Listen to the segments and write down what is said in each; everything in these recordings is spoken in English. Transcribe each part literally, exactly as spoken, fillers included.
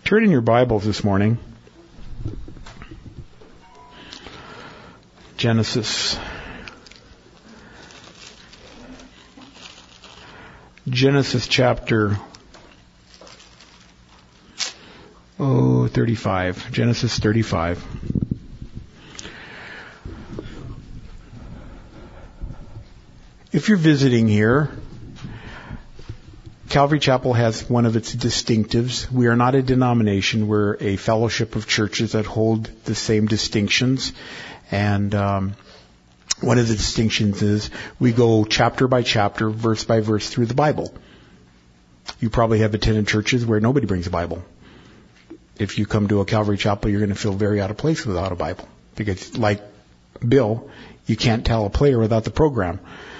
Turn in your Bibles this morning. Genesis. Genesis chapter oh thirty-five. Genesis thirty-five. If you're visiting here, Calvary Chapel has one of its distinctives. We are not a denomination. We're a fellowship of churches that hold the same distinctions. And um, one of the distinctions is we go chapter by chapter, verse by verse through the Bible. You probably have attended churches where nobody brings a Bible. If you come to a Calvary Chapel, you're going to feel very out of place without a Bible. Because like Bill, you can't tell a player without the program.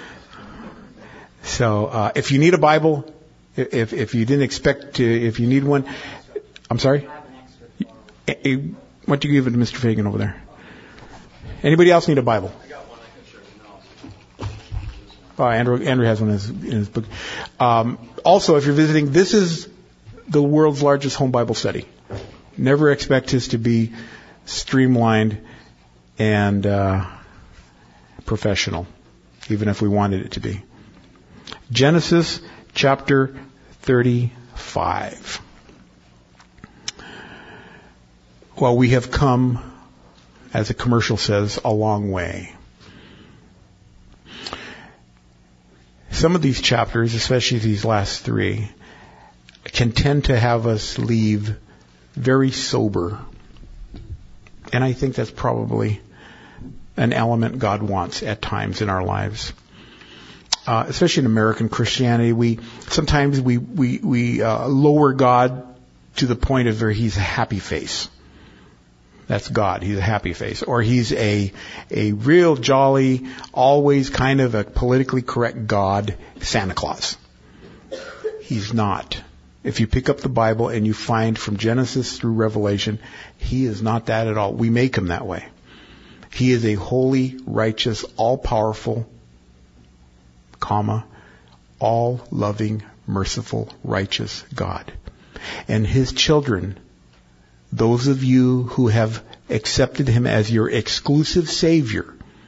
So uh, if you need a Bible, if if you didn't expect to, if you need one, I'm sorry? Why don't you give it to Mister Fagan over there? Anybody else need a Bible? I got one. I can share it. Oh, Andrew, Andrew has one in his, in his book. Um, also, if you're visiting, this is the world's largest home Bible study. Never expect this to be streamlined and uh, professional, even if we wanted it to be. Genesis chapter thirty-five. Well, we have come, as a commercial says, a long way. Some of these chapters, especially these last three, can tend to have us leave very sober. And I think that's probably an element God wants at times in our lives. Uh, especially in American Christianity, we sometimes we we we uh, lower God to the point of where He's a happy face. That's God. He's a happy face, or He's a a real jolly, always kind of a politically correct God, Santa Claus. He's not. If you pick up the Bible and you find from Genesis through Revelation, He is not that at all. We make Him that way. He is a holy, righteous, all-powerful, comma, all loving, merciful, righteous God. And His children, those of you who have accepted Him as your exclusive Savior.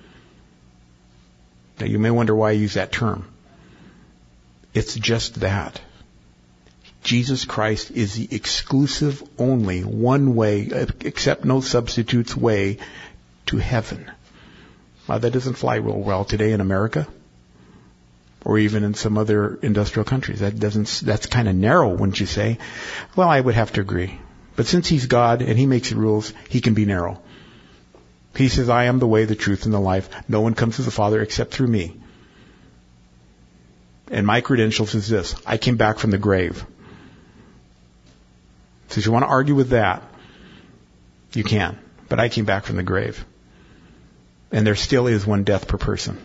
Now you may wonder why I use that term. It's just that. Jesus Christ is the exclusive, only, one way, except no substitutes way to heaven. Now that doesn't fly real well today in America. Or even in some other industrial countries. That doesn't, that's kind of narrow, wouldn't you say? Well, I would have to agree. But since He's God and He makes the rules, He can be narrow. He says, I am the way, the truth, and the life. No one comes to the Father except through me. And my credentials is this. I came back from the grave. So if you want to argue with that, you can. But I came back from the grave. And there still is one death per person.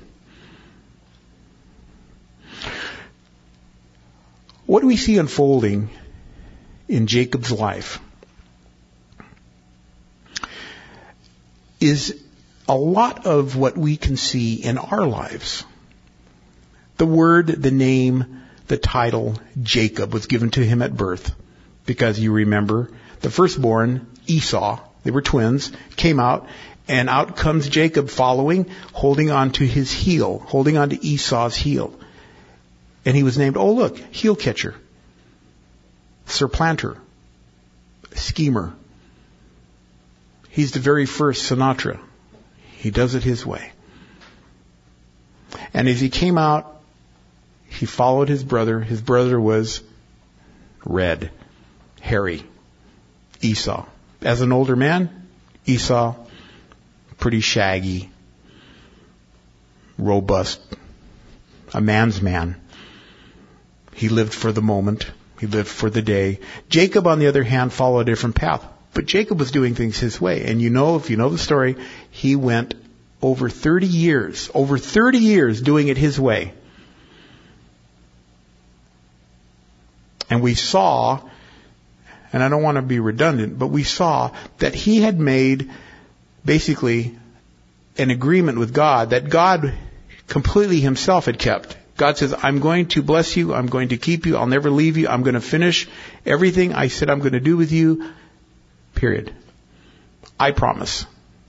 What do we see unfolding in Jacob's life is a lot of what we can see in our lives. The word, the name, the title, Jacob, was given to him at birth because you remember the firstborn, Esau, they were twins, came out, and out comes Jacob following, holding on to his heel, holding on to Esau's heel. And he was named, oh look, heel catcher, supplanter, schemer. He's the very first Sinatra. He does it his way. And as he came out, he followed his brother. His brother was red, hairy, Esau. As an older man, Esau, pretty shaggy, robust, a man's man. He lived for the moment. He lived for the day. Jacob, on the other hand, followed a different path. But Jacob was doing things his way. And you know, if you know the story, he went over thirty years, over thirty years doing it his way. And we saw, and I don't want to be redundant, but we saw that he had made basically an agreement with God that God completely himself had kept. God says, I'm going to bless you. I'm going to keep you. I'll never leave you. I'm going to finish everything I said I'm going to do with you. Period. I promise.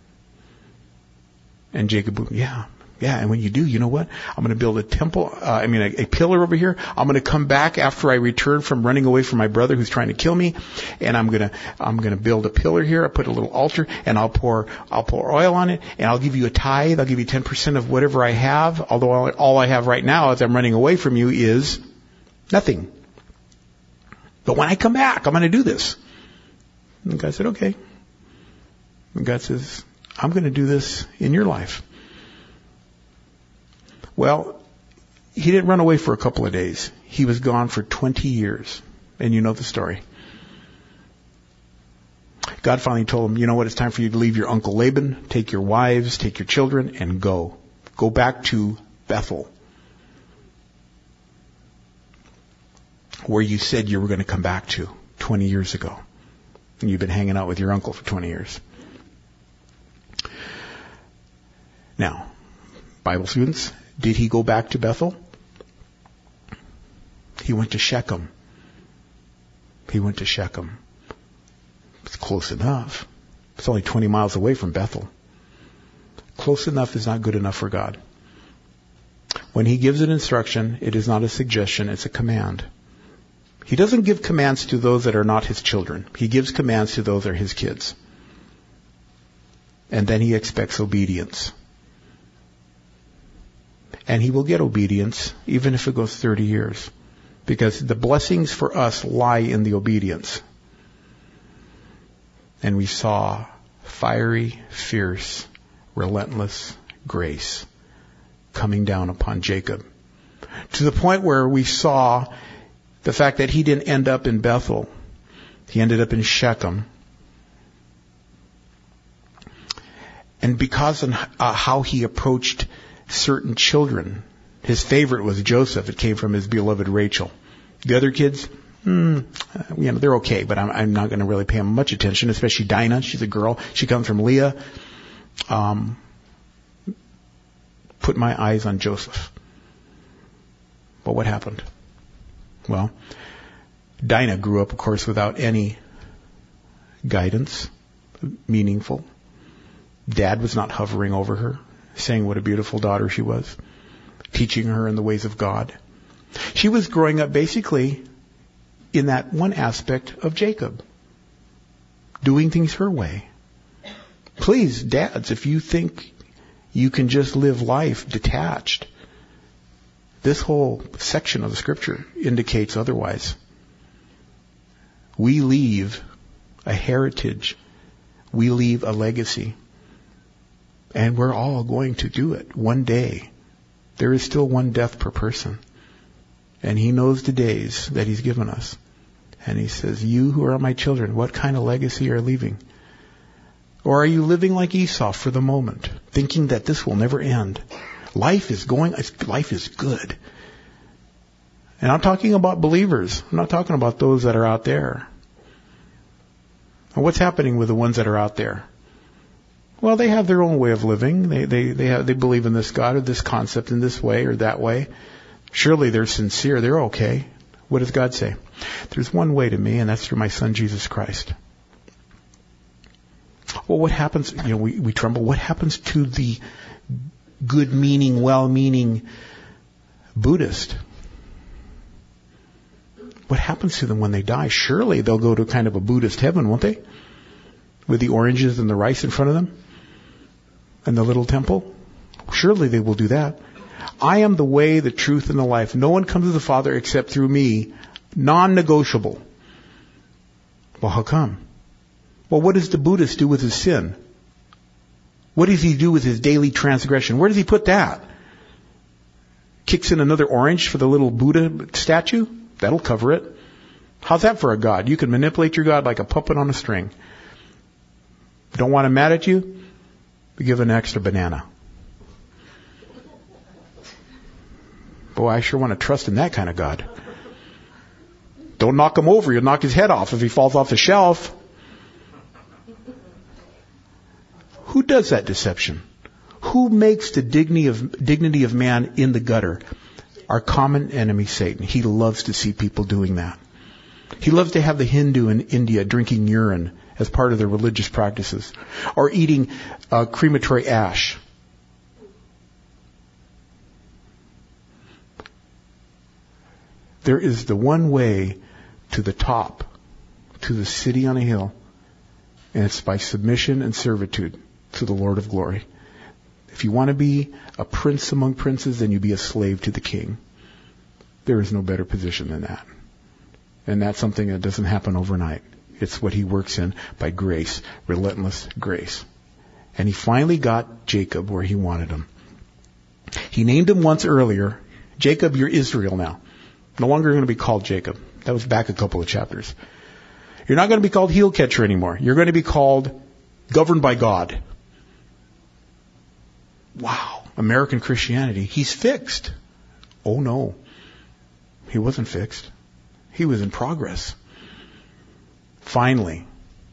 And Jacob, yeah, yeah. And when you do, you know what? I'm going to build a temple, uh, I mean, a, a pillar over here. I'm going to come back after I return from running away from my brother who's trying to kill me. And I'm going to, I'm going to build a pillar here. I'll put a little altar and I'll pour, I'll pour oil on it and I'll give you a tithe. I'll give you ten percent of whatever I have. Although all, all I have right now as I'm running away from you is nothing. But when I come back, I'm going to do this. And God said, okay. And God says, I'm going to do this in your life. Well, he didn't run away for a couple of days. He was gone for twenty years. And you know the story. God finally told him, you know what, it's time for you to leave your uncle Laban, take your wives, take your children, and go. Go back to Bethel, where you said you were going to come back to twenty years ago. And you've been hanging out with your uncle for twenty years. Now, Bible students, did he go back to Bethel? He went to Shechem. He went to Shechem. It's close enough. It's only twenty miles away from Bethel. Close enough is not good enough for God. When he gives an instruction, it is not a suggestion, it's a command. He doesn't give commands to those that are not his children. He gives commands to those that are his kids. And then he expects obedience. And he will get obedience even if it goes thirty years. Because the blessings for us lie in the obedience. And we saw fiery, fierce, relentless grace coming down upon Jacob. To the point where we saw the fact that he didn't end up in Bethel. He ended up in Shechem. And because of uh, how he approached certain children, his favorite was Joseph. It came from his beloved Rachel. The other kids, hmm, you know, they're okay, but I'm, I'm not going to really pay them much attention, especially Dinah. She's a girl. She comes from Leah. Um, put my eyes on Joseph. But what happened? Well, Dinah grew up, of course, without any guidance, meaningful. Dad was not hovering over her, saying what a beautiful daughter she was, teaching her in the ways of God. She was growing up basically in that one aspect of Jacob, doing things her way. Please, dads, if you think you can just live life detached, this whole section of the scripture indicates otherwise. We leave a heritage. We leave a legacy. And we're all going to do it one day. There is still one death per person. And he knows the days that he's given us. And he says, you who are my children, what kind of legacy are you leaving? Or are you living like Esau for the moment, thinking that this will never end? Life is going, life is good. And I'm talking about believers. I'm not talking about those that are out there. And what's happening with the ones that are out there? Well, they have their own way of living. They, they, they have, they believe in this God or this concept in this way or that way. Surely they're sincere. They're okay. What does God say? There's one way to me, and that's through my Son, Jesus Christ. Well, what happens? You know, we, we tremble. What happens to the good-meaning, well-meaning Buddhist? What happens to them when they die? Surely they'll go to kind of a Buddhist heaven, won't they? With the oranges and the rice in front of them? And the little temple? Surely they will do that. I am the way, the truth, and the life. No one comes to the Father except through me. Non-negotiable. Well, how come? Well, what does the Buddhist do with his sin? What does he do with his daily transgression? Where does he put that? Kicks in another orange for the little Buddha statue? That'll cover it. How's that for a God? You can manipulate your God like a puppet on a string. Don't want him mad at you? We give an extra banana. Boy, I sure want to trust in that kind of God. Don't knock him over. You'll knock his head off if he falls off the shelf. Who does that deception? Who makes the dignity of, dignity of man in the gutter? Our common enemy, Satan, he loves to see people doing that. He loves to have the Hindu in India drinking urine as part of their religious practices, or eating uh, crematory ash. There is the one way to the top, to the city on a hill, and it's by submission and servitude to the Lord of glory. If you want to be a prince among princes, then you be a slave to the king. There is no better position than that. And that's something that doesn't happen overnight. It's what he works in by grace, relentless grace. And he finally got Jacob where he wanted him. He named him once earlier. Jacob, you're Israel now. No longer going to be called Jacob. That was back a couple of chapters. You're not going to be called heel catcher anymore. You're going to be called governed by God. Wow. American Christianity. He's fixed. Oh no. He wasn't fixed. He was in progress. Finally.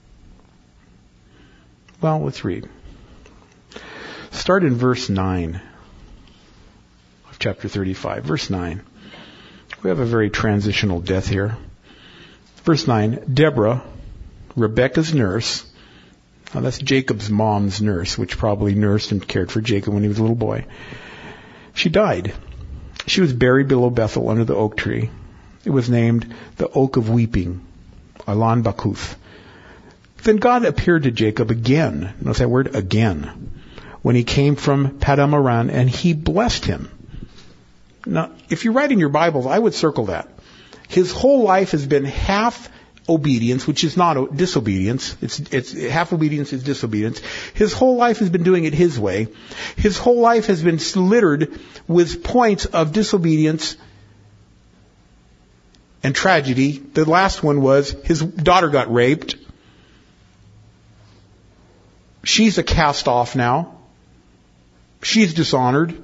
Well, let's read. Start in verse nine of chapter thirty-five. Verse nine. We have a very transitional death here. Verse nine. Deborah, Rebekah's nurse. Now that's Jacob's mom's nurse, which probably nursed and cared for Jacob when he was a little boy. She died. She was buried below Bethel under the oak tree. It was named the Oak of Weeping, Alon Bakuth. Then God appeared to Jacob again. Notice that word, again. When he came from Padam Aram, and he blessed him. Now, if you write in your Bibles, I would circle that. His whole life has been half obedience, which is not disobedience. It's, it's half obedience is disobedience. His whole life has been doing it his way. His whole life has been littered with points of disobedience and tragedy. The last one was his daughter got raped. She's a cast off now. She's dishonored.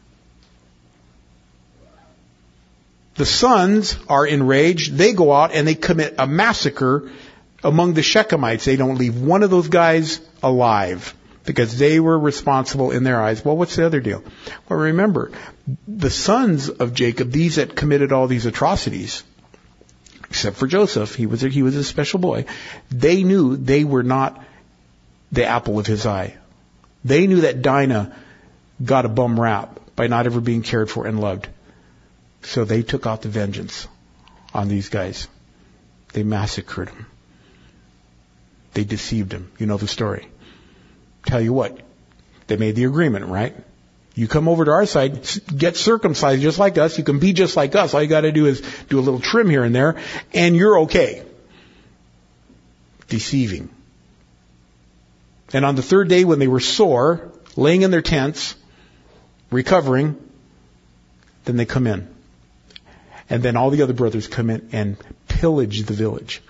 The sons are enraged. They go out and they commit a massacre among the Shechemites. They don't leave one of those guys alive because they were responsible in their eyes. Well, what's the other deal? Well, remember, the sons of Jacob, these that committed all these atrocities, except for Joseph, he was a, he was a special boy. They knew they were not the apple of his eye. They knew that Dinah got a bum rap by not ever being cared for and loved. So they took out the vengeance on these guys. They massacred them. They deceived them. You know the story. Tell you what, they made the agreement, right? You come over to our side, get circumcised just like us. You can be just like us. All you got to do is do a little trim here and there, and you're okay. Deceiving. And on the third day when they were sore, laying in their tents, recovering, then they come in. And then all the other brothers come in and pillage the village.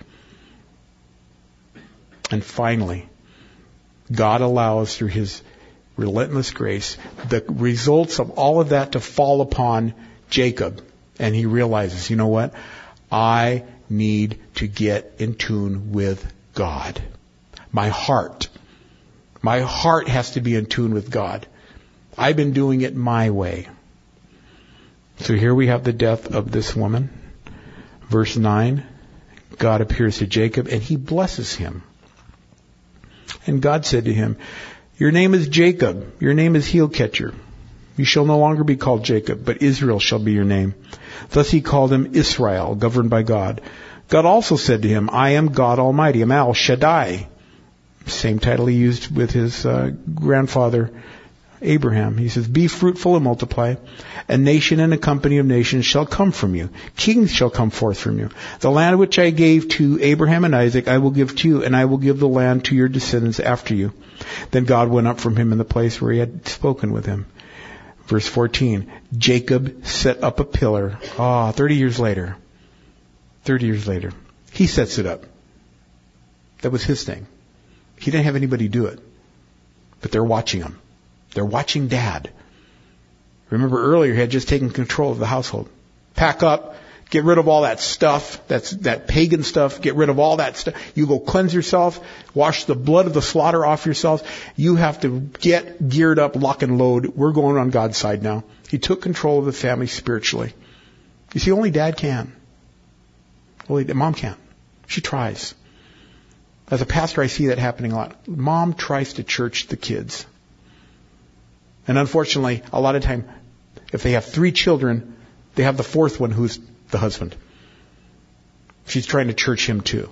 And finally, God allows through His relentless grace the results of all of that to fall upon Jacob. And he realizes, you know what? I need to get in tune with God. My heart. My heart has to be in tune with God. I've been doing it my way. So here we have the death of this woman. Verse nine, God appears to Jacob and He blesses him. And God said to him, your name is Jacob. Your name is heel catcher. You shall no longer be called Jacob, but Israel shall be your name. Thus He called him Israel, governed by God. God also said to him, I am God Almighty. I'm El Shaddai. Same title He used with his uh, grandfather Abraham. He says, be fruitful and multiply. A nation and a company of nations shall come from you. Kings shall come forth from you. The land which I gave to Abraham and Isaac I will give to you, and I will give the land to your descendants after you. Then God went up from him in the place where He had spoken with him. Verse fourteen, Jacob set up a pillar. Ah, oh, thirty years later. Thirty years later. He sets it up. That was his thing. He didn't have anybody do it. But they're watching him. They're watching Dad. Remember earlier he had just taken control of the household. Pack up, Get rid of all that stuff, that's that pagan stuff. Get rid of all that stuff. You go cleanse yourself, wash the blood of the slaughter off yourselves. You have to get geared up, lock and load. We're going on God's side now. He took control of the family spiritually. You see, only dad can. Only mom can't. She tries. As a pastor, I see that happening a lot. Mom tries to church the kids. And unfortunately, a lot of time, if they have three children, they have the fourth one who's the husband. She's trying to church him too.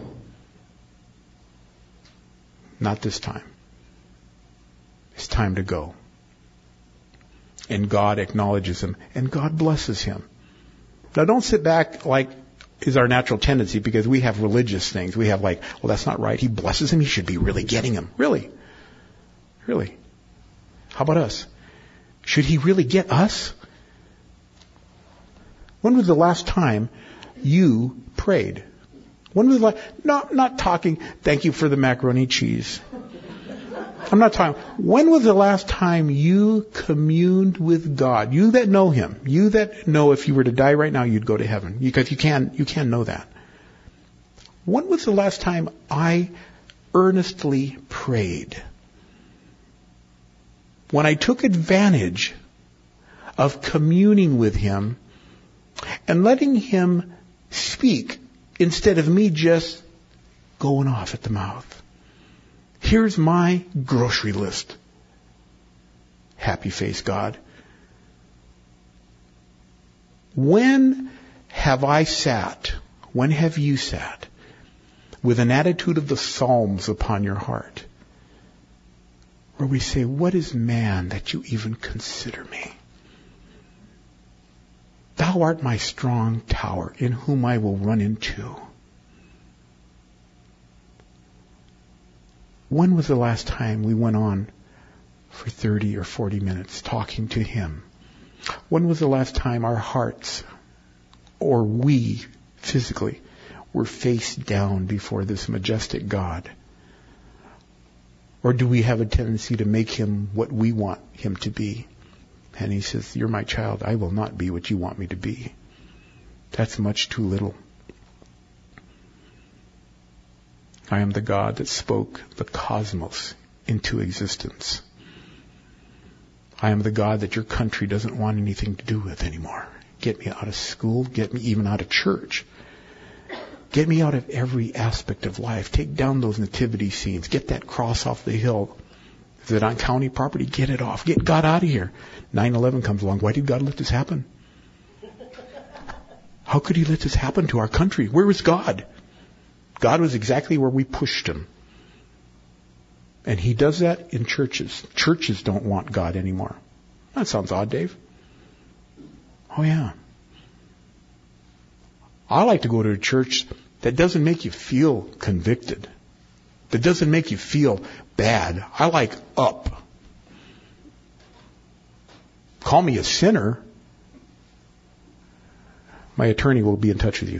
Not this time. It's time to go. And God acknowledges him. And God blesses him. Now don't sit back like is our natural tendency, because we have religious things. We have like, well, that's not right. He blesses him. He should be really getting him. Really? Really? How about us? Should he really get us? When was the last time you prayed? When was the last, not, not talking, thank you for the macaroni cheese. I'm not talking, when was the last time you communed with God? You that know him. You that know if you were to die right now, you'd go to heaven. Because you can, you can know that. When was the last time I earnestly prayed? When I took advantage of communing with him and letting him speak instead of me just going off at the mouth. Here's my grocery list. Happy face, God. When have I sat, when have you sat with an attitude of the Psalms upon your heart, where we say, what is man that you even consider me? Thou art my strong tower, in whom I will run into. When was the last time we went on for thirty or forty minutes talking to him? When was the last time our hearts, or we physically, were face down before this majestic God? Or do we have a tendency to make him what we want him to be? And he says, you're my child. I will not be what you want me to be. That's much too little. I am the God that spoke the cosmos into existence. I am the God that your country doesn't want anything to do with anymore. Get me out of school. Get me even out of church. Get me out of every aspect of life. Take down those nativity scenes. Get that cross off the hill. Is it on county property? Get it off. Get God out of here. nine eleven comes along. Why did God let this happen? How could he let this happen to our country? Where was God? God was exactly where we pushed him. And he does that in churches. Churches don't want God anymore. That sounds odd, Dave. Oh, yeah. I like to go to a church that doesn't make you feel convicted. That doesn't make you feel bad. I like up. Call me a sinner. My attorney will be in touch with you.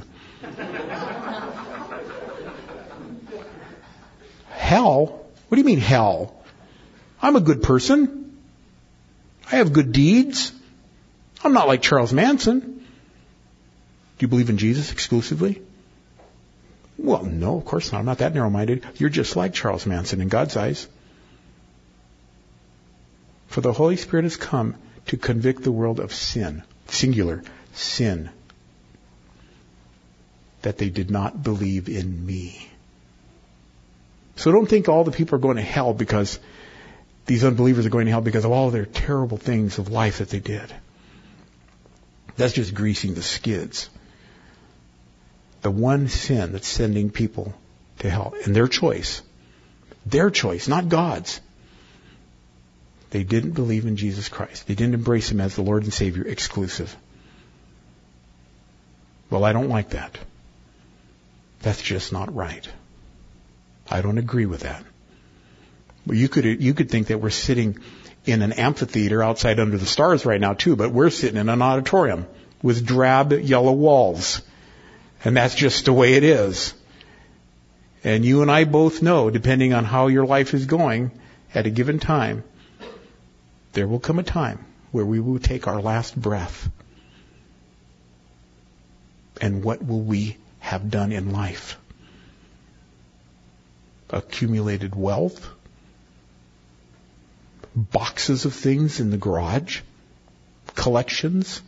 Hell? What do you mean hell? I'm a good person. I have good deeds. I'm not like Charles Manson. Do you believe in Jesus exclusively? Well, no, of course not. I'm not that narrow-minded. You're just like Charles Manson in God's eyes. For the Holy Spirit has come to convict the world of sin. Singular. Sin. That they did not believe in me. So don't think all the people are going to hell because these unbelievers are going to hell because of all their terrible things of life that they did. That's just greasing the skids. The one sin that's sending people to hell, and their choice, their choice, not God's. They didn't believe in Jesus Christ. They didn't embrace him as the Lord and Savior exclusive. Well, I don't like that. That's just not right. I don't agree with that. Well, you could you could think that we're sitting in an amphitheater outside under the stars right now too, but we're sitting in an auditorium with drab yellow walls. And that's just the way it is. And you and I both know, depending on how your life is going at a given time, there will come a time where we will take our last breath. And what will we have done in life? Accumulated wealth? Boxes of things in the garage? Collections?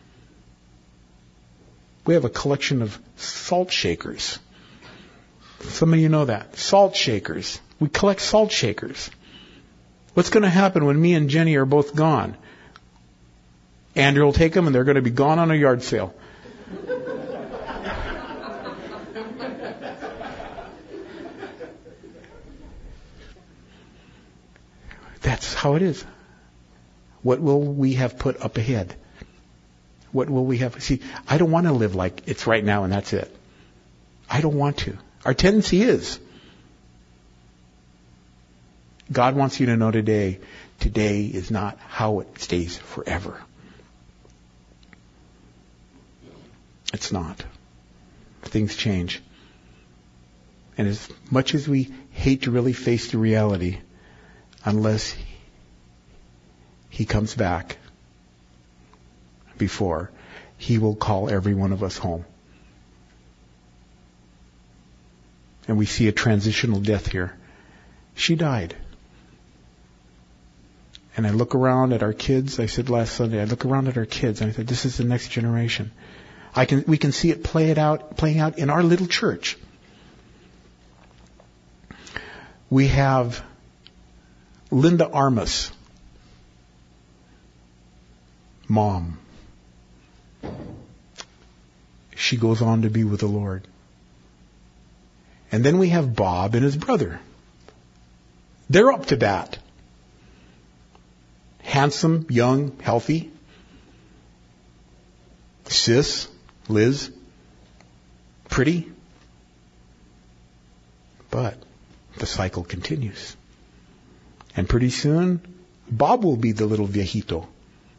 We have a collection of salt shakers. Some of you know that. Salt shakers. We collect salt shakers. What's going to happen when me and Jenny are both gone? Andrew will take them and they're going to be gone on a yard sale. That's how it is. What will we have put up ahead? What will we have? See, I don't want to live like it's right now and that's it. I don't want to. Our tendency is. God wants you to know today, today is not how it stays forever. It's not. Things change. And as much as we hate to really face the reality, unless He comes back before, He will call every one of us home. And we see a transitional death here. She died. And I look around at our kids. I said last Sunday, I look around at our kids and I said, this is the next generation. I can, we can see it play it out, playing out in our little church. We have Linda Armas, mom. She goes on to be with the Lord. And then we have Bob and his brother. They're up to bat. Handsome, young, healthy. Sis, Liz, pretty. But the cycle continues. And pretty soon, Bob will be the little viejito.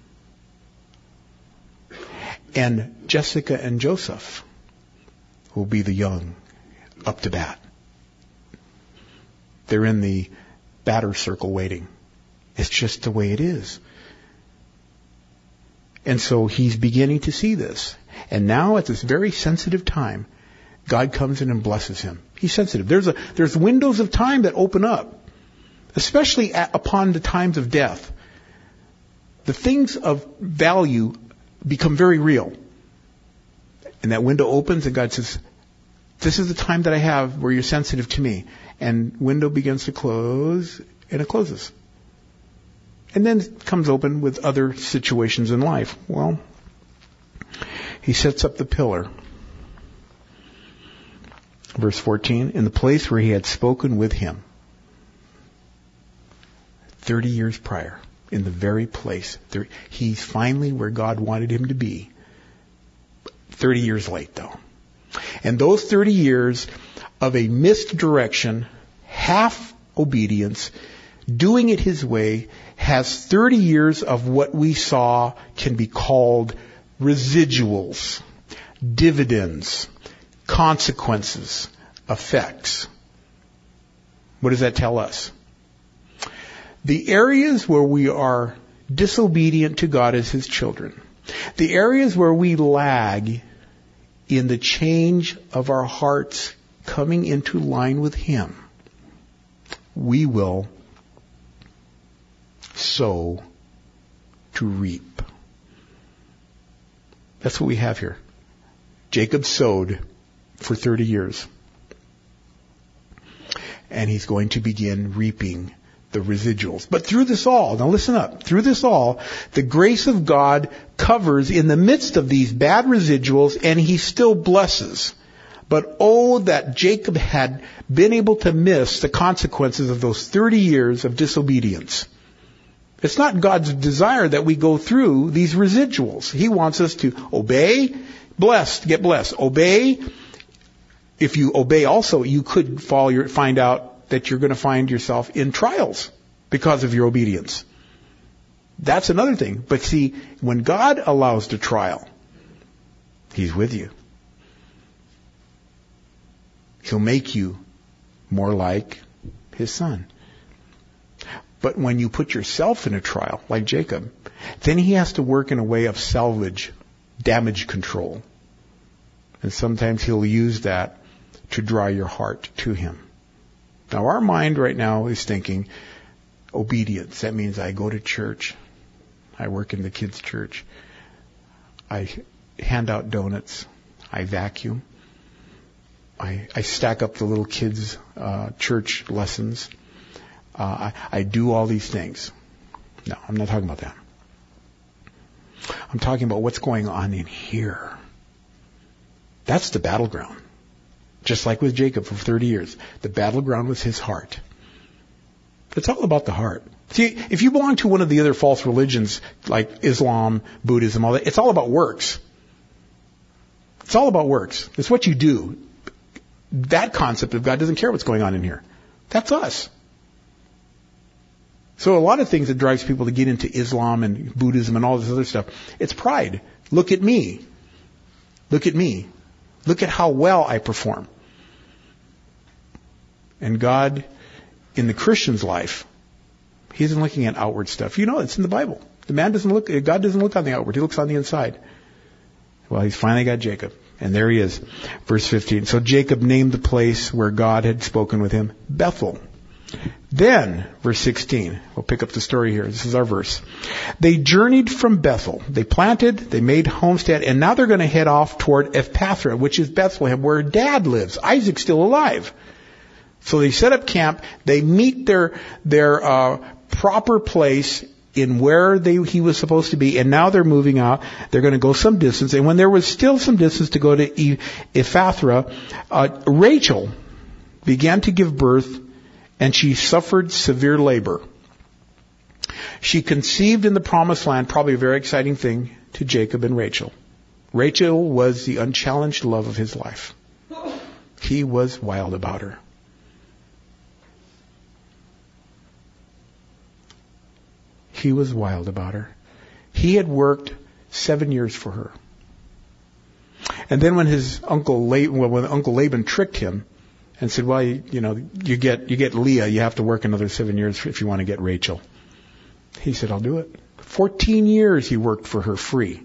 And Jessica and Joseph will be the young, up to bat. They're in the batter circle waiting. It's just the way it is. And so he's beginning to see this. And now at this very sensitive time, God comes in and blesses him. He's sensitive. There's a, there's windows of time that open up, especially at, upon the times of death. The things of value become very real. And that window opens and God says, this is the time that I have where you're sensitive to me. And window begins to close and it closes. And then it comes open with other situations in life. Well, he sets up the pillar. Verse fourteen, in the place where he had spoken with him. Thirty years prior, in the very place. He's finally where God wanted him to be. Thirty years late, though. And those thirty years of a missed direction, half obedience, doing it his way, has thirty years of what we saw can be called residuals, dividends, consequences, effects. What does that tell us? The areas where we are disobedient to God as his children, the areas where we lag in the change of our hearts coming into line with him, we will sow to reap. That's what we have here. Jacob sowed for thirty years. And he's going to begin reaping the residuals. But through this all, now listen up, through this all, the grace of God covers in the midst of these bad residuals, and he still blesses. But oh, that Jacob had been able to miss the consequences of those thirty years of disobedience. It's not God's desire that we go through these residuals. He wants us to obey, blessed, get blessed. Obey. If you obey also, you could fall your, find out that you're going to find yourself in trials because of your obedience. That's another thing. But see, when God allows the trial, he's with you. He'll make you more like his son. But when you put yourself in a trial, like Jacob, then he has to work in a way of salvage, damage control. And sometimes He'll use that to draw your heart to Him. Now our mind right now is thinking obedience. That means I go to church. I work in the kids' church. I hand out donuts. I vacuum. I, I stack up the little kids' uh, church lessons. Uh, I, I do all these things. No, I'm not talking about that. I'm talking about what's going on in here. That's the battleground. Just like with Jacob for thirty years. The battleground was his heart. It's all about the heart. See, if you belong to one of the other false religions, like Islam, Buddhism, all that, it's all about works. It's all about works. It's what you do. That concept of God doesn't care what's going on in here. That's us. So a lot of things that drives people to get into Islam and Buddhism and all this other stuff, it's pride. Look at me. Look at me. Look at how well I perform. And God, in the Christian's life, He isn't looking at outward stuff. You know, it's in the Bible. The man doesn't look, God doesn't look on the outward. He looks on the inside. Well, He's finally got Jacob. And there he is. Verse fifteen. So Jacob named the place where God had spoken with him Bethel. Then, verse sixteen, we'll pick up the story here. This is our verse. They journeyed from Bethel. They planted, they made homestead, and now they're going to head off toward Ephpathra, which is Bethlehem, where Dad lives. Isaac's still alive. So they set up camp. They meet their their uh, proper place in where they, he was supposed to be, and now they're moving out. They're going to go some distance. And when there was still some distance to go to Ephpathra, uh, Rachel began to give birth, and she suffered severe labor. She conceived in the promised land, probably a very exciting thing to Jacob and Rachel. Rachel was the unchallenged love of his life. He was wild about her. He was wild about her. He had worked seven years for her. And then when his uncle Laban, well, when Uncle Laban tricked him and said, well, you, you know, you get, you get Leah, you have to work another seven years if you want to get Rachel. He said, I'll do it. Fourteen years he worked for her free.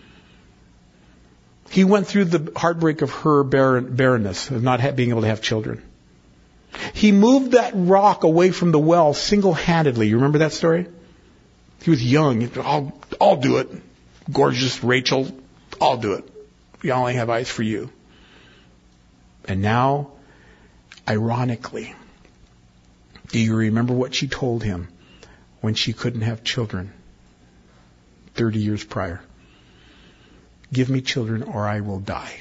He went through the heartbreak of her barren, barrenness, of not ha- being able to have children. He moved that rock away from the well single-handedly. You remember that story? He was young. He said, I'll, I'll do it. Gorgeous Rachel, I'll do it. We only have eyes for you. And now, ironically, do you remember what she told him when she couldn't have children thirty years prior? Give me children or I will die.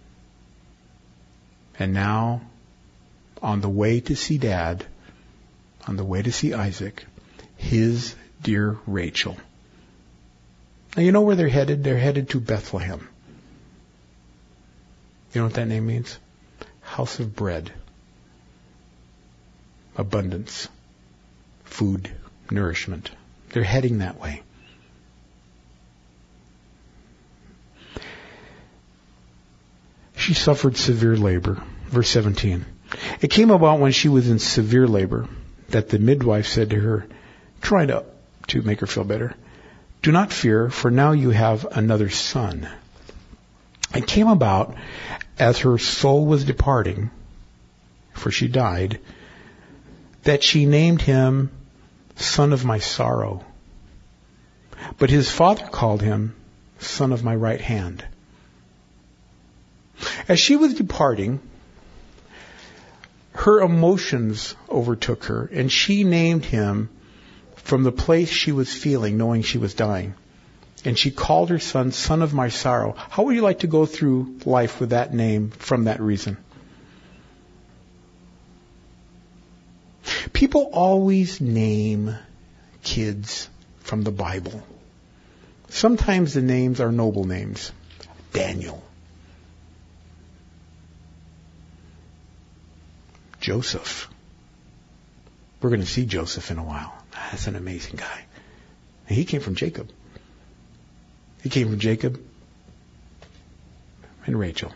And now, on the way to see Dad, on the way to see Isaac, his dear Rachel. Now you know where they're headed? They're headed to Bethlehem. You know what that name means? House of bread. Abundance. Food. Nourishment. They're heading that way. She suffered severe labor. Verse seventeen. It came about when she was in severe labor that the midwife said to her, trying to, to make her feel better, do not fear, for now you have another son. It came about as her soul was departing, for she died, that she named him Son of My Sorrow. But his father called him Son of My Right Hand. As she was departing, her emotions overtook her, and she named him from the place she was feeling, knowing she was dying. And she called her son, Son of My Sorrow. How would you like to go through life with that name from that reason? People always name kids from the Bible. Sometimes the names are noble names. Daniel. Joseph. We're going to see Joseph in a while. That's an amazing guy. And he came from Jacob. He came from Jacob and Rachel.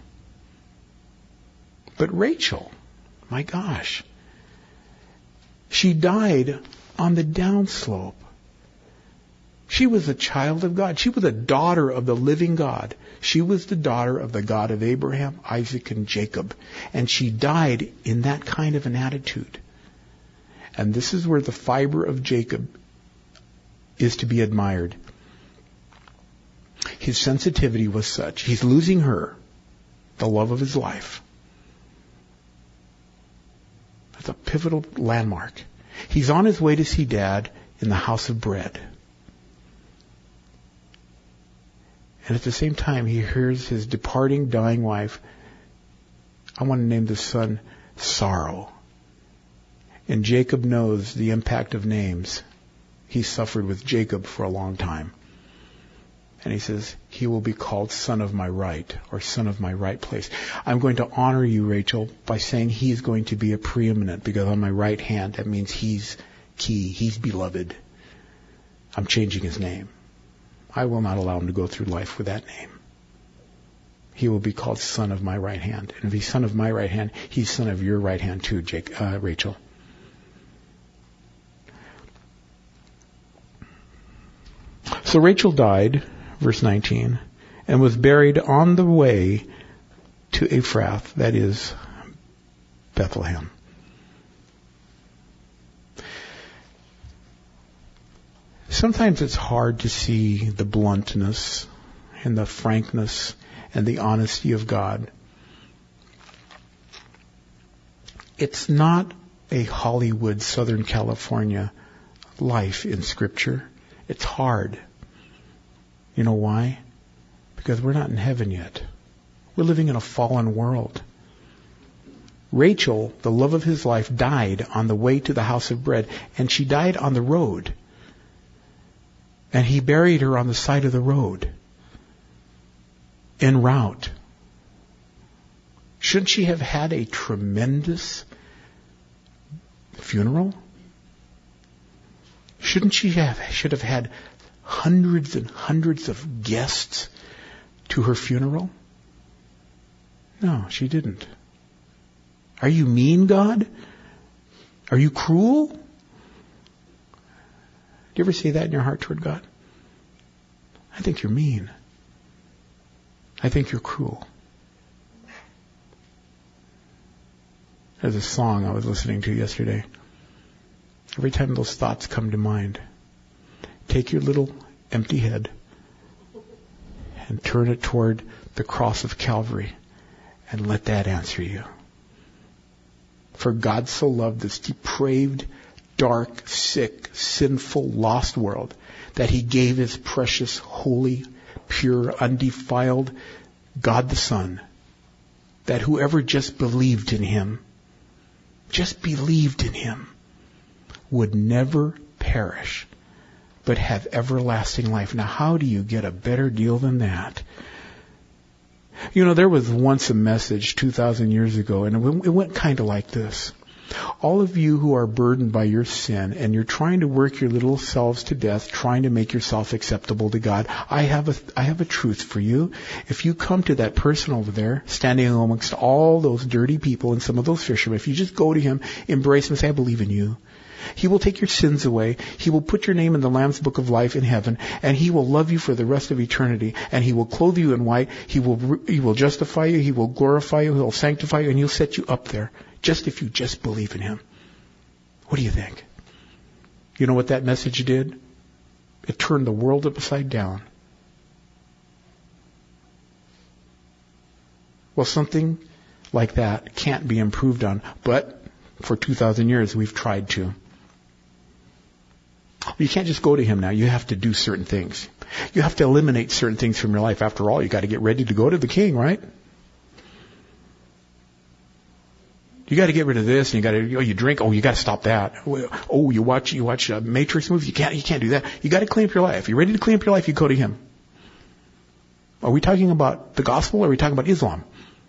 But Rachel, my gosh, she died on the downslope. She was a child of God. She was a daughter of the living God. She was the daughter of the God of Abraham, Isaac, and Jacob. And she died in that kind of an attitude. And this is where the fiber of Jacob is to be admired. His sensitivity was such. He's losing her, the love of his life. That's a pivotal landmark. He's on his way to see Dad in the house of bread. And at the same time, he hears his departing, dying wife. I want to name this son Sorrow. And Jacob knows the impact of names. He suffered with Jacob for a long time. And he says, he will be called son of my right, or son of my right place. I'm going to honor you, Rachel, by saying he is going to be a preeminent, because on my right hand, that means he's key, he's beloved. I'm changing his name. I will not allow him to go through life with that name. He will be called son of my right hand. And if he's son of my right hand, he's son of your right hand too, Jake, uh, Rachel. So Rachel died, verse nineteen, and was buried on the way to Ephrath, that is, Bethlehem. Sometimes it's hard to see the bluntness and the frankness and the honesty of God. It's not a Hollywood, Southern California life in Scripture. It's hard. You know why? Because we're not in heaven yet. We're living in a fallen world. Rachel, the love of his life, died on the way to the house of bread, and she died on the road. And he buried her on the side of the road, en route. Shouldn't she have had a tremendous funeral? Shouldn't she have should have had hundreds and hundreds of guests to her funeral? No, she didn't. Are you mean, God? Are you cruel? Do you ever say that in your heart toward God? I think you're mean. I think you're cruel. There's a song I was listening to yesterday. Every time those thoughts come to mind, take your little empty head and turn it toward the cross of Calvary and let that answer you. For God so loved this depraved, dark, sick, sinful, lost world that he gave his precious, holy, pure, undefiled God the Son, that whoever just believed in him, just believed in him, would never perish, but have everlasting life. Now, how do you get a better deal than that? You know, there was once a message two thousand years ago, and it went kind of like this. All of you who are burdened by your sin and you're trying to work your little selves to death, trying to make yourself acceptable to God, I have a, I have a truth for you. If you come to that person over there, standing amongst all those dirty people and some of those fishermen, if you just go to him, embrace him and say, I believe in you. He will take your sins away. He will put your name in the Lamb's Book of Life in heaven, and he will love you for the rest of eternity, and he will clothe you in white. He will, he will justify you. He will glorify you. He will sanctify you, and he'll set you up there. Just if you just believe in him. What do you think? You know what that message did? It turned the world upside down. Well, something like that can't be improved on, but for two thousand years we've tried to. You can't just go to him now. You have to do certain things. You have to eliminate certain things from your life. After all, you got to get ready to go to the king, right? You got to get rid of this, and you got to. Oh, you drink. Oh, you got to stop that. Oh, you watch. You watch a Matrix movie. You can't. You can't do that. You got to clean up your life. You ready to clean up your life? You go to him. Are we talking about the gospel, or are we talking about Islam?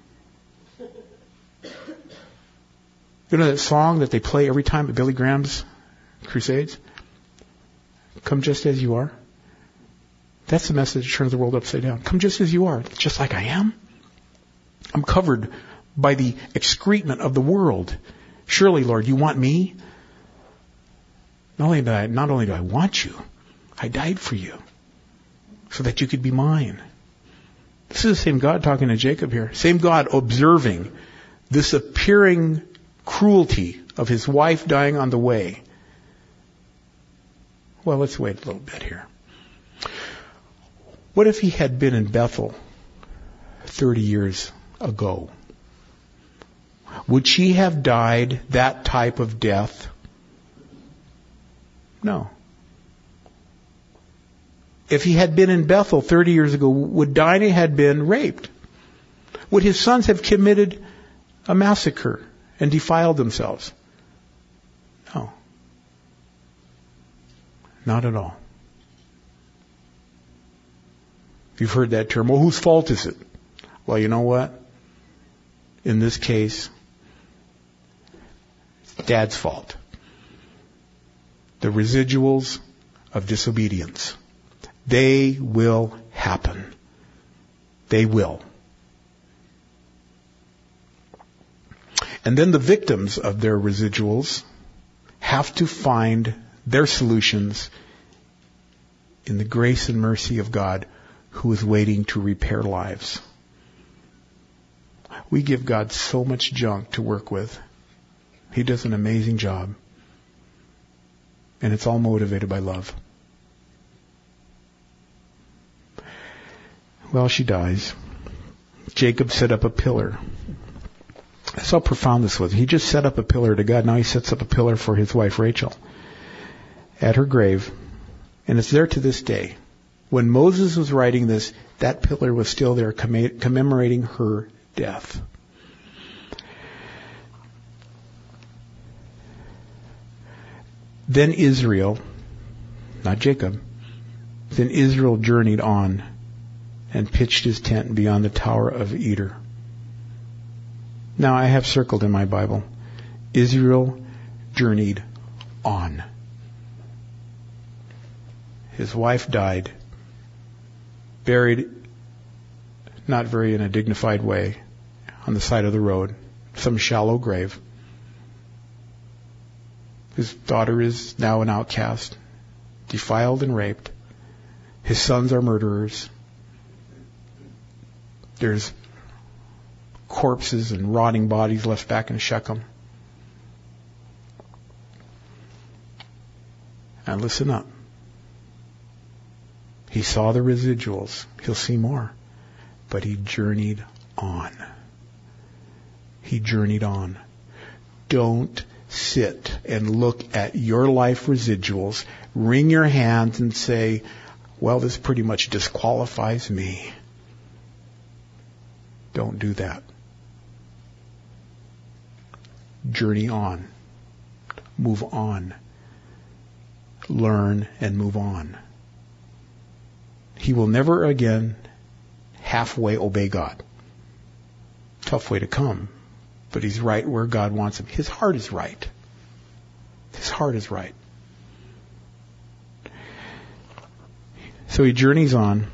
You know that song that they play every time at Billy Graham's crusades? Come just as you are. That's the message that turns the world upside down. Come just as you are, just like I am. I'm covered by the excrement of the world. Surely, Lord, you want me? Not only do I, not only do I want you, I died for you so that you could be mine. This is the same God talking to Jacob here. Same God observing this appearing cruelty of his wife dying on the way. Well, let's wait a little bit here. What if he had been in Bethel thirty years ago? Would she have died that type of death? No. If he had been in Bethel thirty years ago, would Dinah have been raped? Would his sons have committed a massacre and defiled themselves? No. Not at all. You've heard that term. Well, whose fault is it? Well, you know what? In this case, Dad's fault. The residuals of disobedience. They will happen. They will. And then the victims of their residuals have to find their solutions in the grace and mercy of God, who is waiting to repair lives. We give God so much junk to work with. He does an amazing job. And it's all motivated by love. Well, she dies. Jacob set up a pillar. That's how profound this was. He just set up a pillar to God. Now he sets up a pillar for his wife Rachel at her grave. And it's there to this day. When Moses was writing this, that pillar was still there commemorating her death. Then Israel, not Jacob, then Israel journeyed on and pitched his tent beyond the tower of Eder. Now I have circled in my Bible, Israel journeyed on. His wife died, buried not very in a dignified way on the side of the road, some shallow grave. His daughter is now an outcast, defiled and raped. His sons are murderers. There's corpses and rotting bodies left back in Shechem. And listen up. He saw the residuals. He'll see more. But he journeyed on. He journeyed on. Don't sit and look at your life residuals, wring your hands and say, well, this pretty much disqualifies me. Don't do that. Journey on. Move on. Learn and move on. He will never again halfway obey God. Tough way to come, but he's right where God wants him. His heart is right. His heart is right. So he journeys on,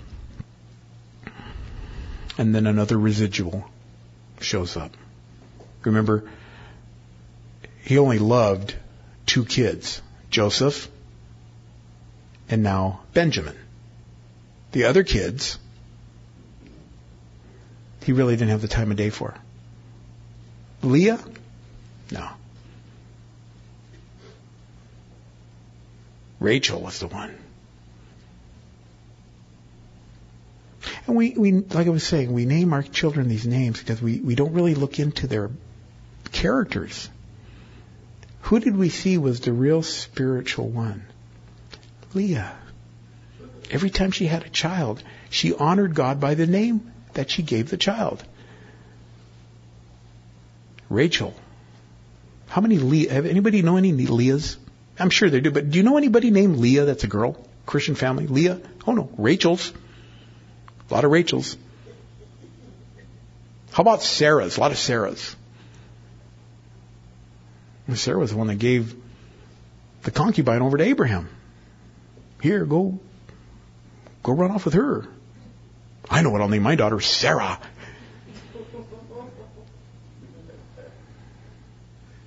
and then another residual shows up. Remember, he only loved two kids, Joseph and now Benjamin. The other kids, he really didn't have the time of day for. Leah? No. Rachel was the one. And we, we, like I was saying, we name our children these names because we, we don't really look into their characters. Who did we see was the real spiritual one? Leah. Every time she had a child, she honored God by the name that she gave the child. Rachel. How many Leah? Have anybody know any Leahs? I'm sure they do, but do you know anybody named Leah that's a girl? Christian family? Leah? Oh no, Rachel's. A lot of Rachels. How about Sarah's? A lot of Sarah's. Sarah was the one that gave the concubine over to Abraham. Here, go, go run off with her. I know what I'll name my daughter, Sarah.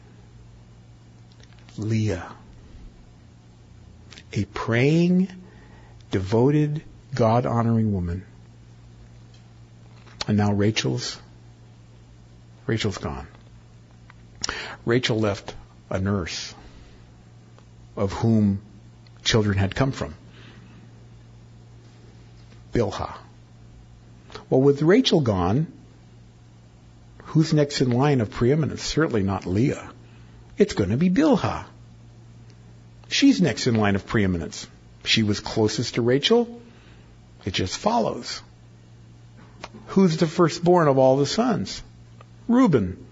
Leah. A praying, devoted, God-honoring woman. And now Rachel's, Rachel's gone. Rachel left a nurse of whom children had come from. Bilhah. Well, with Rachel gone, who's next in line of preeminence? Certainly not Leah. It's going to be Bilhah. She's next in line of preeminence. She was closest to Rachel. It just follows. Who's the firstborn of all the sons? Reuben.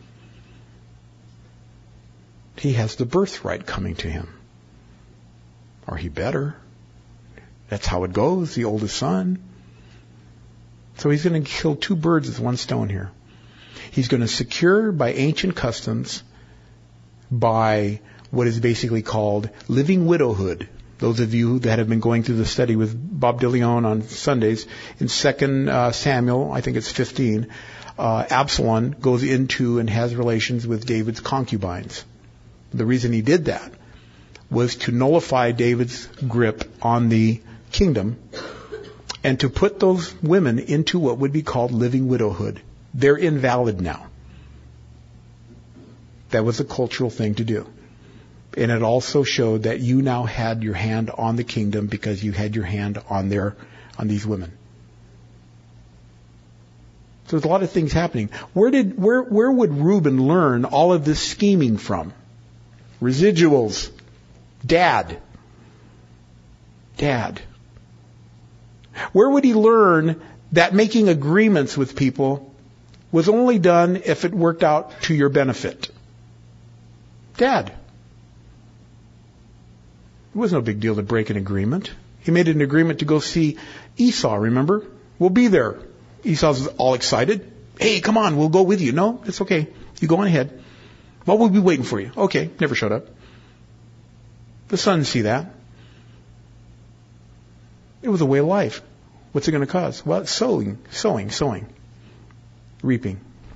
He has the birthright coming to him. Or he better. That's how it goes, the oldest son. So he's going to kill two birds with one stone here. He's going to secure by ancient customs, by what is basically called living widowhood. Those of you that have been going through the study with Bob DeLeon on Sundays, in Second uh, Samuel, I think it's fifteen, uh, Absalom goes into and has relations with David's concubines. The reason he did that was to nullify David's grip on the kingdom and to put those women into what would be called living widowhood. They're invalid now. That was a cultural thing to do. And it also showed that you now had your hand on the kingdom because you had your hand on their, on these women. So there's a lot of things happening. Where did, where, where would Reuben learn all of this scheming from? Residuals. Dad. Dad. Where would he learn that making agreements with people was only done if it worked out to your benefit? Dad. It was no big deal to break an agreement. He made an agreement to go see Esau, remember? We'll be there. Esau's all excited. Hey, come on, we'll go with you. No, it's okay. You go on ahead. Well, we'll be waiting for you. Okay, never showed up. The sons see that. It was a way of life. What's it going to cause? Well, it's sowing, sowing, sowing, reaping.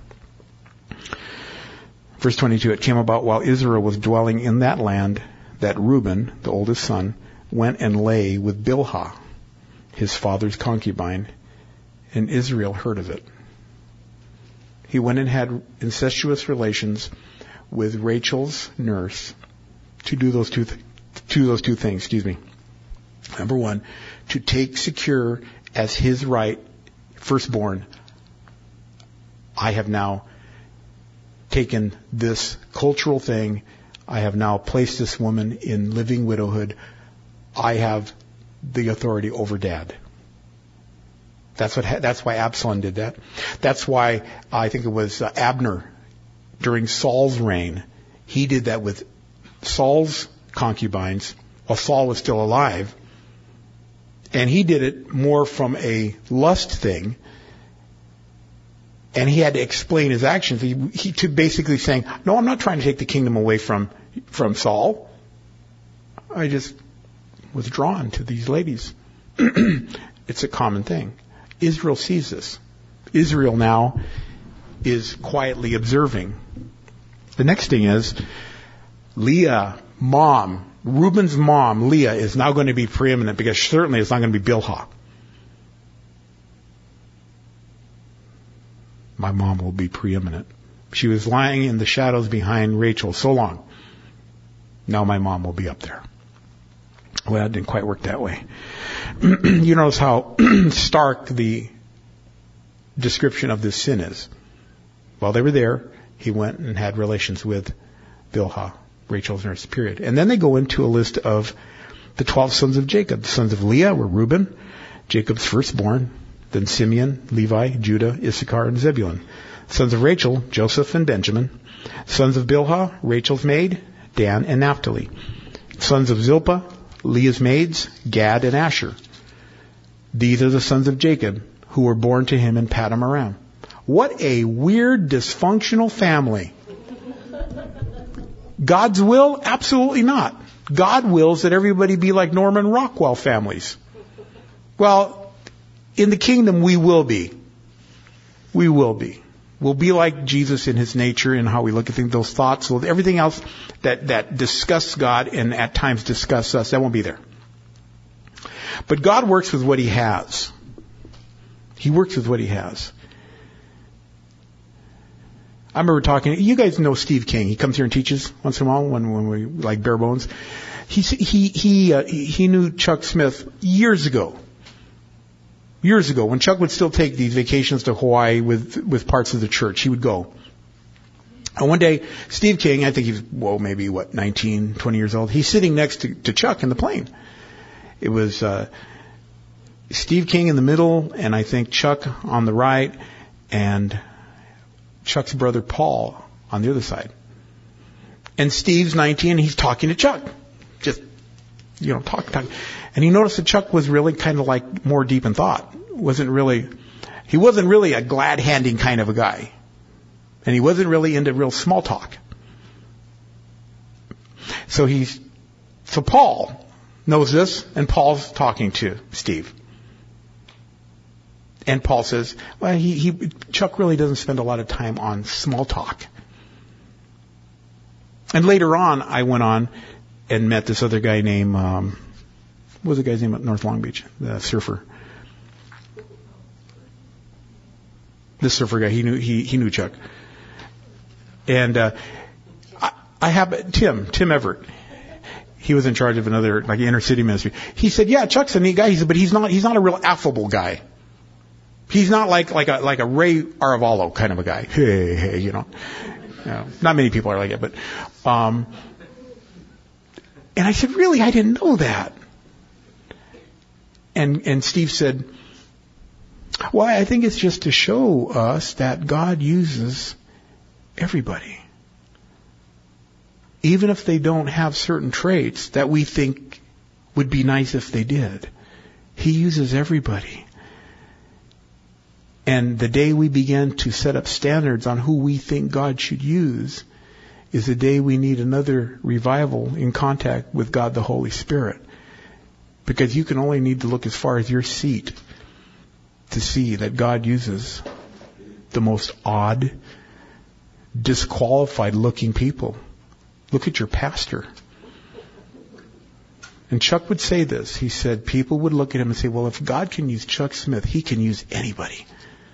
Verse twenty-two, it came about while Israel was dwelling in that land that Reuben, the oldest son, went and lay with Bilhah, his father's concubine, and Israel heard of it. He went and had incestuous relations with Rachel's nurse to do those two, th- to those two things. Excuse me. Number one, to take secure as his right, firstborn. I have now taken this cultural thing. I have now placed this woman in living widowhood. I have the authority over Dad. That's what. That's why Absalom did that. That's why I think it was uh, Abner during Saul's reign. He did that with Saul's concubines while Saul was still alive, and he did it more from a lust thing. And he had to explain his actions. He, he to basically saying, "No, I'm not trying to take the kingdom away from from Saul. I just was drawn to these ladies." It's a common thing. Israel sees this. Israel now is quietly observing. The next thing is Leah, mom, Reuben's mom, Leah, is now going to be preeminent because certainly it's not going to be Bilhah. My mom will be preeminent. She was lying in the shadows behind Rachel so long. Now my mom will be up there. Well, it didn't quite work that way. You notice how stark the description of this sin is. While they were there, he went and had relations with Bilhah, Rachel's nurse, period. And then they go into a list of the twelve sons of Jacob. The sons of Leah were Reuben, Jacob's firstborn, then Simeon, Levi, Judah, Issachar, and Zebulun. Sons of Rachel, Joseph and Benjamin. Sons of Bilhah, Rachel's maid, Dan and Naphtali. Sons of Zilpah, Leah's maids, Gad and Asher. These are the sons of Jacob who were born to him in Paddan Aram. What a weird, dysfunctional family. God's will? Absolutely not. God wills that everybody be like Norman Rockwell families. Well, in the kingdom we will be. We will be. We'll be like Jesus in his nature and how we look at things, those thoughts, so everything else that, that disgusts God and at times disgusts us, that won't be there. But God works with what he has. He works with what he has. I remember talking, you guys know Steve King. He comes here and teaches once in a while when, when we like bare bones. He, he, he, uh, he knew Chuck Smith years ago. Years ago, when Chuck would still take these vacations to Hawaii with, with parts of the church, he would go. And one day, Steve King, I think he was, well, maybe what, nineteen, twenty years old, he's sitting next to, to Chuck in the plane. It was, uh, Steve King in the middle, and I think Chuck on the right, and Chuck's brother Paul on the other side. And Steve's nineteen, and he's talking to Chuck. Just, you know, talk, talk. And he noticed that Chuck was really kind of like more deep in thought. Wasn't really, he wasn't really a glad-handing kind of a guy. And he wasn't really into real small talk. So he's, so Paul knows this, and Paul's talking to Steve. And Paul says, well, he, he, Chuck really doesn't spend a lot of time on small talk. And later on, I went on and met this other guy named, um, what was the guy's name at North Long Beach? The surfer. This surfer guy, he knew, he, he knew Chuck. And, uh, I, I have, Tim, Tim Everett. He was in charge of another, like, inner city ministry. He said, yeah, Chuck's a neat guy. He said, but he's not, he's not a real affable guy. He's not like, like a, like a Ray Arevalo kind of a guy. Hey, hey, you know. You know, not many people are like it, but, um, and I said, really? I didn't know that. And, and Steve said, well, I think it's just to show us that God uses everybody. Even if they don't have certain traits that we think would be nice if they did. He uses everybody. And the day we begin to set up standards on who we think God should use is the day we need another revival in contact with God the Holy Spirit. Because you can only need to look as far as your seat to see that God uses the most odd, disqualified looking people. Look at your pastor. And Chuck would say this. He said people would look at him and say, well, if God can use Chuck Smith, he can use anybody.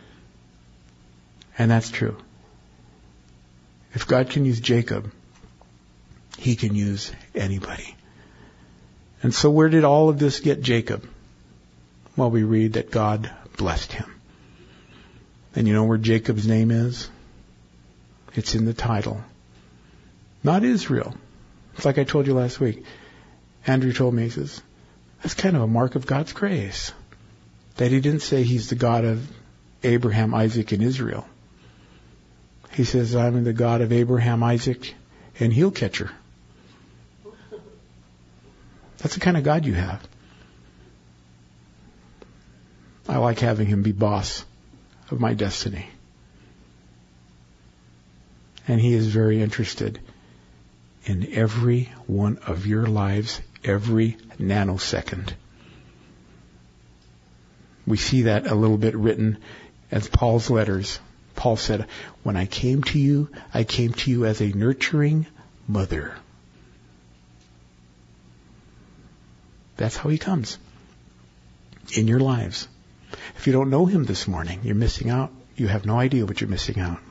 And that's true. If God can use Jacob, he can use anybody. And so where did all of this get Jacob? Well, we read that God blessed him. And you know where Jacob's name is? It's in the title. Not Israel. It's like I told you last week. Andrew told me, he says, that's kind of a mark of God's grace. That he didn't say he's the God of Abraham, Isaac, and Israel. He says, I'm the God of Abraham, Isaac, and heel catcher. That's the kind of God you have. I like having him be boss of my destiny. And he is very interested in every one of your lives, every nanosecond. We see that a little bit written as Paul's letters. Paul said, when I came to you, I came to you as a nurturing mother. That's how he comes in your lives. If you don't know him this morning, you're missing out. You have no idea what you're missing out.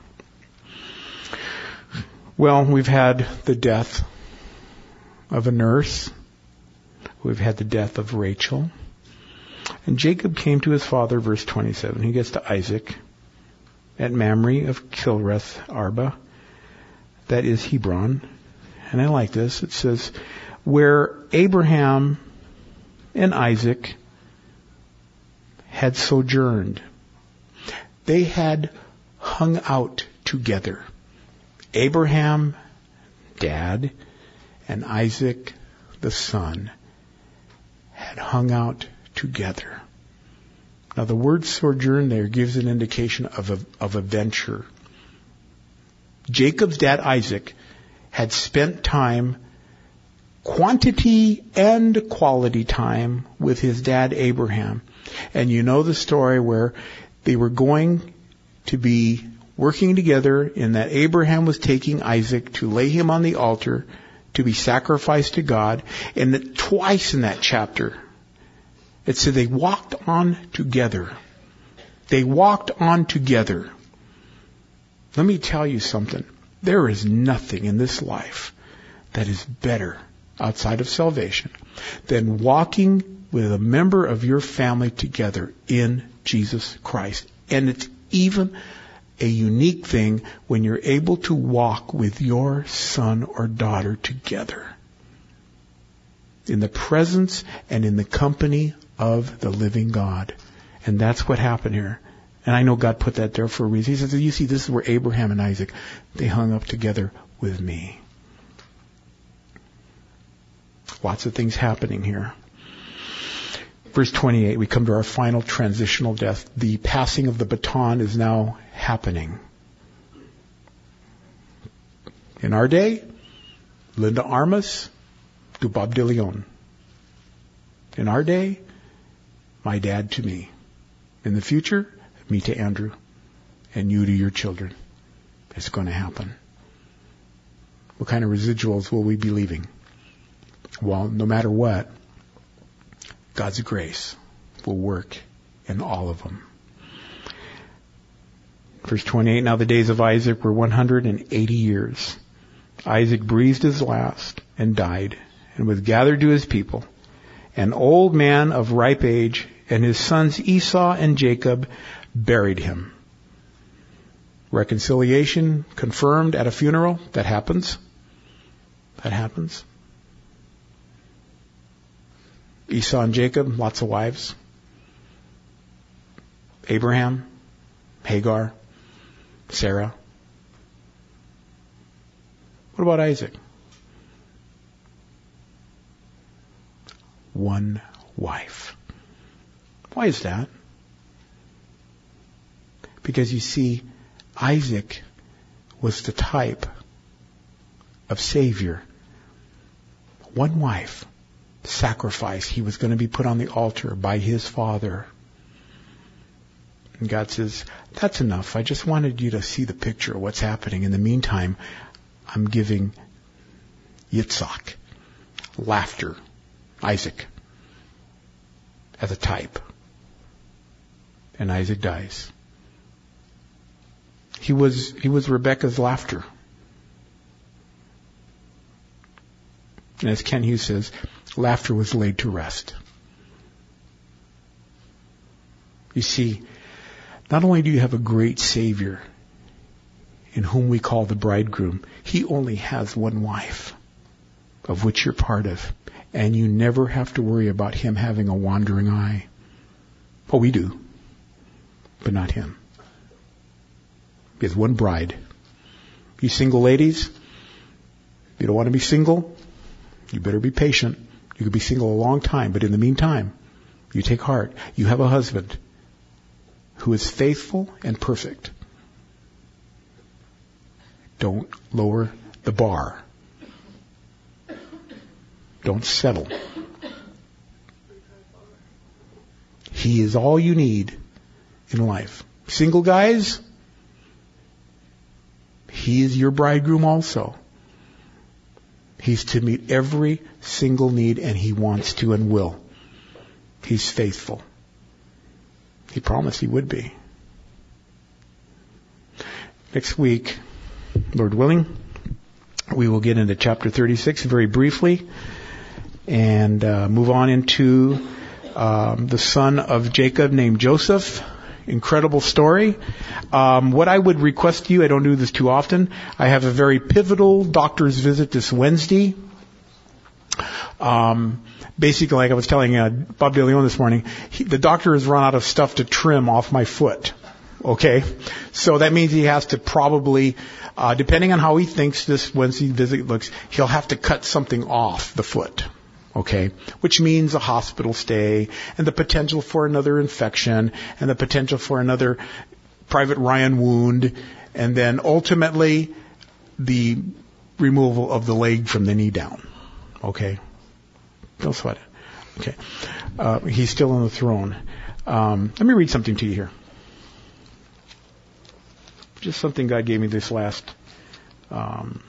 Well, we've had the death of a nurse. We've had the death of Rachel. And Jacob came to his father, verse twenty-seven. He gets to Isaac at Mamre of Kilreth Arba. That is Hebron. And I like this. It says, where Abraham and Isaac had sojourned. They had hung out together. Abraham, dad, and Isaac, the son, had hung out together. Now the word sojourn there gives an indication of a, of a venture. Jacob's dad, Isaac, had spent time, quantity and quality time, with his dad, Abraham. And you know the story where they were going to be working together in that Abraham was taking Isaac to lay him on the altar to be sacrificed to God. And that twice in that chapter, It said they walked on together. They walked on together. Let me tell you something. There is nothing in this life that is better outside of salvation than walking with a member of your family together in Jesus Christ. And it's even a unique thing when you're able to walk with your son or daughter together in the presence and in the company of the living God. And that's what happened here. And I know God put that there for a reason. He says, you see, this is where Abraham and Isaac, they hung up together with me. Lots of things happening here. Verse twenty-eight, we come to our final transitional death. The passing of the baton is now happening. In our day, Linda Armas to Bob DeLeon. In our day, my dad to me. In the future, me to Andrew, and you to your children. It's going to happen. What kind of residuals will we be leaving? Well, no matter what, God's grace will work in all of them. Verse twenty-eight, now the days of Isaac were one hundred eighty years. Isaac breathed his last and died, and was gathered to his people, an old man of ripe age, and his sons Esau and Jacob buried him. Reconciliation confirmed at a funeral. That happens. That happens. Esau and Jacob, lots of wives. Abraham, Hagar, Sarah. What about Isaac? One wife. Why is that? Because you see, Isaac was the type of Savior. One wife, sacrifice. He was going to be put on the altar by his father. And God says, that's enough. I just wanted you to see the picture of what's happening. In the meantime, I'm giving Yitzhak, laughter, Isaac, as a type. And Isaac dies. He was, he was Rebekah's laughter. And as Ken Hughes says, laughter was laid to rest. You see, not only do you have a great Savior in whom we call the bridegroom, he only has one wife, of which you're part of. And you never have to worry about him having a wandering eye. Oh, we do, but not him. He has one bride. You single ladies, if you don't want to be single, you better be patient. You could be single a long time, but in the meantime, you take heart. You have a husband who is faithful and perfect. Don't lower the bar. Don't settle. He is all you need in life. Single guys, he is your bridegroom also. He's to meet every single need, and he wants to and will. He's faithful. He promised he would be. Next week, Lord willing, we will get into chapter thirty-six very briefly and uh, move on into um, the son of Jacob named Joseph. Incredible story. Um, what I would request you, I don't do this too often, I have a very pivotal doctor's visit this Wednesday. Um, basically, like I was telling uh, Bob DeLeon this morning, he, the doctor has run out of stuff to trim off my foot. Okay? So that means he has to probably, uh, depending on how he thinks this Wednesday visit looks, he'll have to cut something off the foot. Okay, which means a hospital stay and the potential for another infection and the potential for another Private Ryan wound, and then ultimately the removal of the leg from the knee down. Okay, don't sweat it. Okay, uh, he's still on the throne. Um, let me read something to you here. Just something God gave me this last. Um,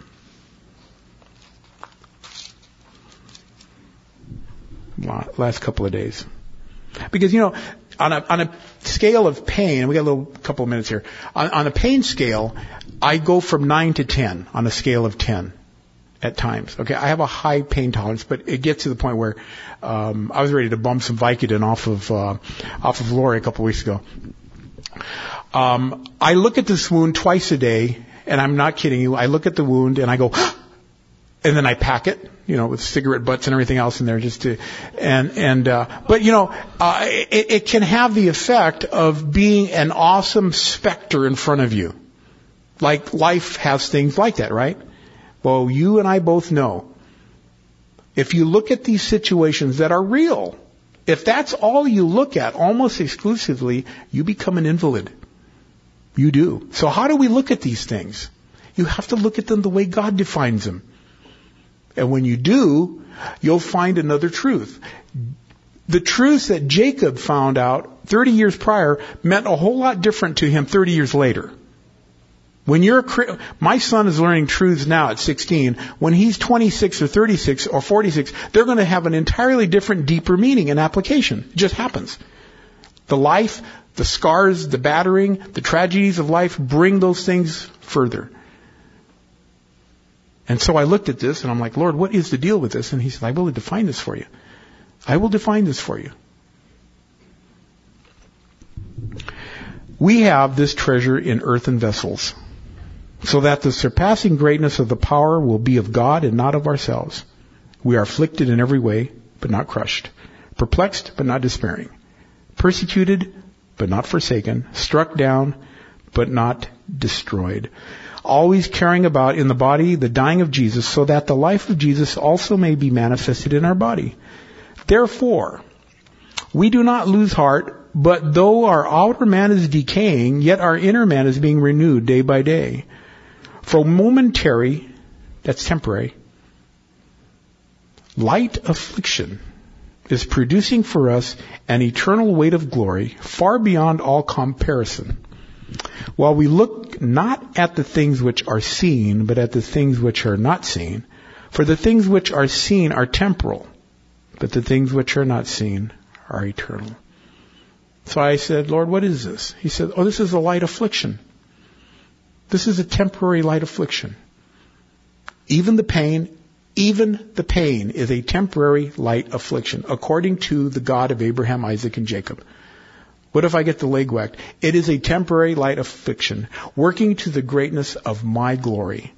Last couple of days. Because, you know, on a, on a scale of pain, we got a little couple of minutes here. On, on a pain scale, I go from nine to ten on a scale of ten at times. Okay, I have a high pain tolerance, but it gets to the point where um, I was ready to bump some Vicodin off of uh, off of Lori a couple of weeks ago. Um, I look at this wound twice a day, and I'm not kidding you. I look at the wound and I go, and then I pack it, you know, with cigarette butts and everything else in there, just to, and and uh, but you know, uh, it, it can have the effect of being an awesome specter in front of you, like life has things like that, right? Well, you and I both know, if you look at these situations that are real, if that's all you look at almost exclusively, you become an invalid. You do. So how do we look at these things? You have to look at them the way God defines them. And when you do, you'll find another truth. The truth that Jacob found out thirty years prior meant a whole lot different to him thirty years later. When you're a, my son is learning truths now at sixteen. When he's twenty-six or thirty-six or forty-six, they're going to have an entirely different, deeper meaning and application. It just happens. The life, the scars, the battering, the tragedies of life bring those things further. And so I looked at this and I'm like, Lord, what is the deal with this? And he said, I will define this for you. I will define this for you. We have this treasure in earthen vessels, so that the surpassing greatness of the power will be of God and not of ourselves. We are afflicted in every way, but not crushed. Perplexed, but not despairing. Persecuted, but not forsaken. Struck down, but not destroyed. Always carrying about in the body the dying of Jesus, so that the life of Jesus also may be manifested in our body. Therefore, we do not lose heart, but though our outer man is decaying, yet our inner man is being renewed day by day. For momentary, that's temporary, light affliction is producing for us an eternal weight of glory far beyond all comparison. While we look not at the things which are seen, but at the things which are not seen. For the things which are seen are temporal, but the things which are not seen are eternal. So I said, Lord, what is this? He said, oh, this is a light affliction. This is a temporary light affliction. Even the pain, even the pain is a temporary light affliction, according to the God of Abraham, Isaac, and Jacob. What if I get the leg whacked? It is a temporary light affliction, working to the greatness of my glory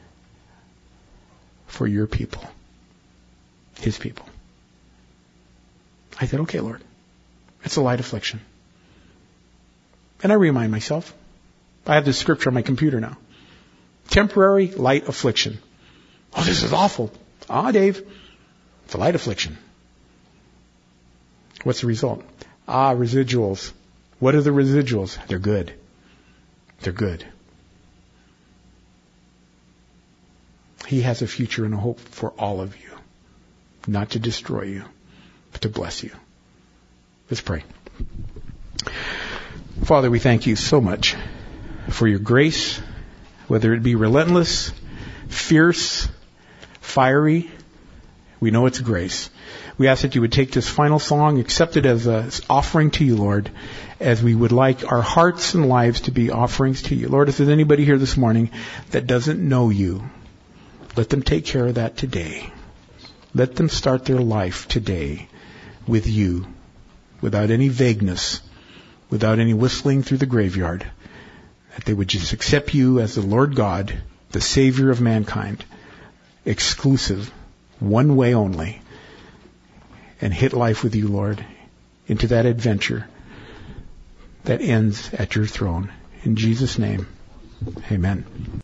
for your people, his people. I said, okay, Lord. It's a light affliction. And I remind myself, I have this scripture on my computer now. Temporary light affliction. Oh, this is awful. Ah, Dave, it's a light affliction. What's the result? Ah, residuals. What are the residuals? They're good. They're good. He has a future and a hope for all of you. Not to destroy you, but to bless you. Let's pray. Father, we thank you so much for your grace, whether it be relentless, fierce, fiery. We know it's grace. We ask that you would take this final song, accept it as an offering to you, Lord, as we would like our hearts and lives to be offerings to you. Lord, if there's anybody here this morning that doesn't know you, let them take care of that today. Let them start their life today with you, without any vagueness, without any whistling through the graveyard, that they would just accept you as the Lord God, the Savior of mankind, exclusive, one way only, and hit life with you, Lord, into that adventure that ends at your throne. In Jesus' name, amen.